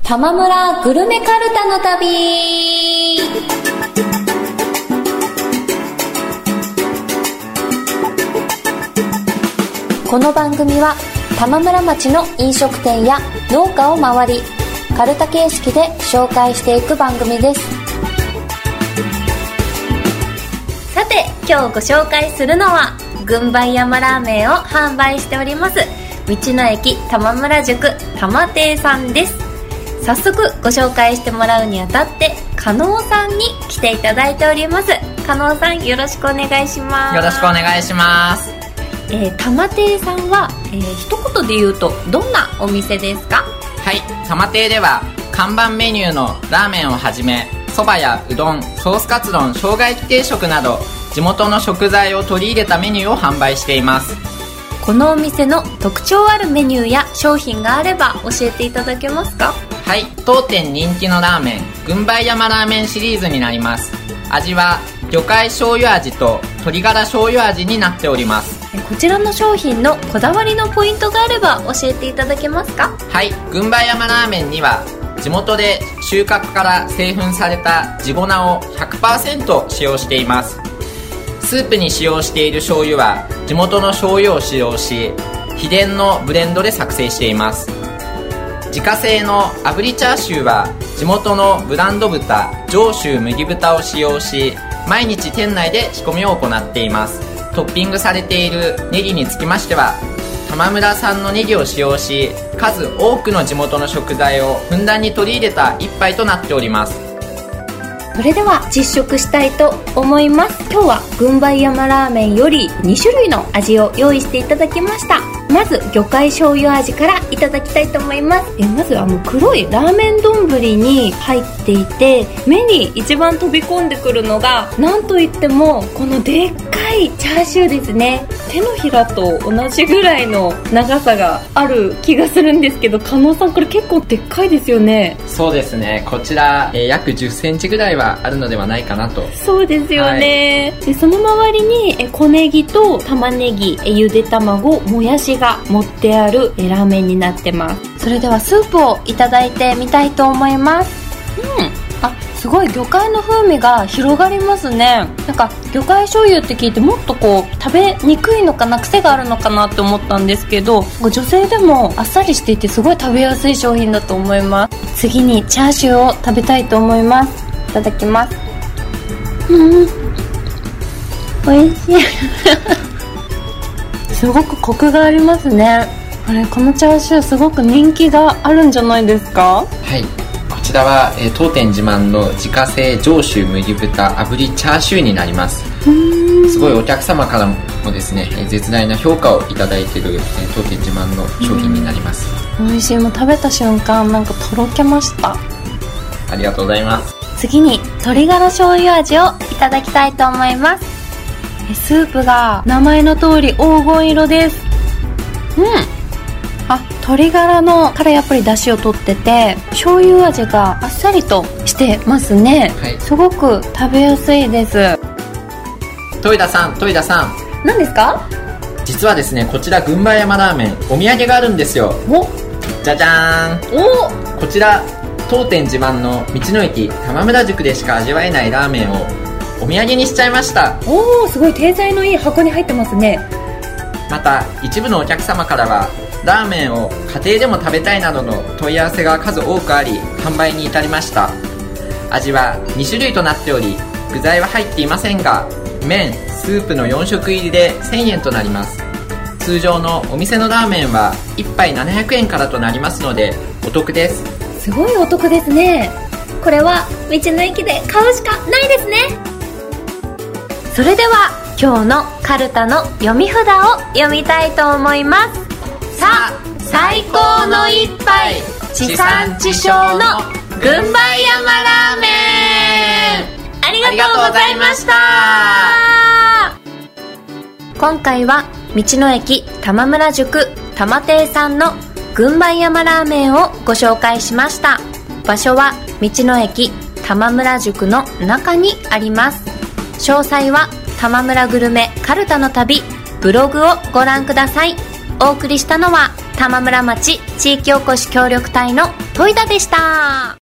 玉村グルメカルタの旅。この番組は玉村町の飲食店や農家を回り、カルタ形式で紹介していく番組です。さて、今日ご紹介するのは軍配山ラーメンを販売しております道の駅玉村宿玉亭さんです。早速ご紹介してもらうにあたって加納さんに来ていただいております。加納さん、よろしくお願いします。 よろしくお願いします。 玉亭さんは、一言で言うとどんなお店ですか？ はい、玉亭では看板メニューのラーメンをはじめ、そばやうどん、ソースカツ丼、生姜焼き定食など地元の食材を取り入れたメニューを販売しています。 このお店の特徴あるメニューや商品があれば教えていただけますか？ はい、当店人気のラーメン軍配山ラーメンシリーズになります。味は魚介醤油味と鶏ガラ醤油味になっております。 こちらの商品のこだわりのポイントがあれば教えていただけますか？ はい、軍配山ラーメンには地元で収穫から製粉された地粉を 100% 使用しています。スープに使用している醤油は地元の醤油を使用し、秘伝のブレンドで作成しています。自家製の炙りチャーシューは地元のブランド豚上州麦豚を使用し、毎日店内で仕込みを行っています。トッピングされているネギにつきましては玉村産のネギを使用し、数多くの地元の食材をふんだんに取り入れた一杯となっております。 それでは実食したいと思います。今日は軍配山ラーメンより2種類の味を用意していただきました。まず魚介醤油味からいただきたいと思います。まず黒いラーメン丼に入っていて、目に一番飛び込んでくるのがなんといってもこのでっかいチャーシューですね。手のひらと同じぐらいの長さがある気がするんですけど、加納さん、これ結構でっかいですよね。 そうですね、こちら、約10センチぐらいはあるのではないかなと。 そうですよね、はい、でその周りに小ネギと玉ねぎ、ゆで卵、もやしが盛ってあるラーメンになってます。それではスープをいただいてみたいと思います。すごい魚介の風味が広がりますね。なんか魚介醤油って聞いてもっと食べにくいのかな、癖があるのかなって思ったんですけど、女性でもあっさりしていてすごい食べやすい商品だと思います。次にチャーシューを食べたいと思います。いただきます。美味しいすごくコクがありますね。このチャーシューすごく人気があるんじゃないですか？ はい、こちらは、当店自慢の自家製上州麦豚炙りチャーシューになります。すごいお客様からもですね、絶大な評価をいただいている、当店自慢の商品になります。 美味しい。もう食べた瞬間なんかとろけました。 ありがとうございます。 次に鶏ガラ醤油味をいただきたいと思います。スープが名前の通り黄金色です。鶏ガラのからやっぱり出汁を取ってて、醤油味があっさりとしてますね、はい、すごく食べやすいです。 戸井田さん何ですか？ 実はですね、こちら軍配山ラーメンお土産があるんですよ。じゃじゃーん。こちら当店自慢の道の駅玉村宿でしか味わえないラーメンをお土産にしちゃいました。 すごい体裁のいい箱に入ってますね。 また一部のお客様からはラーメンを家庭でも食べたいなどの問い合わせが数多くあり、販売に至りました。味は2種類となっており、具材は入っていませんが、麺、スープの4食入りで1000円となります。通常のお店のラーメンは1杯700円からとなりますのでお得です。 すごいお得ですね。これは道の駅で買うしかないですね。それでは今日のカルタの読み札を読みたいと思います。さあ、最高の一杯、地産地消の軍配山ラーメン。ありがとうございました。今回は道の駅玉村宿玉亭さんの軍配山ラーメンをご紹介しました。場所は道の駅玉村宿の中にあります。詳細は玉村グルメカルタの旅ブログをご覧ください。お送りしたのは玉村町地域おこし協力隊の戸井田でした。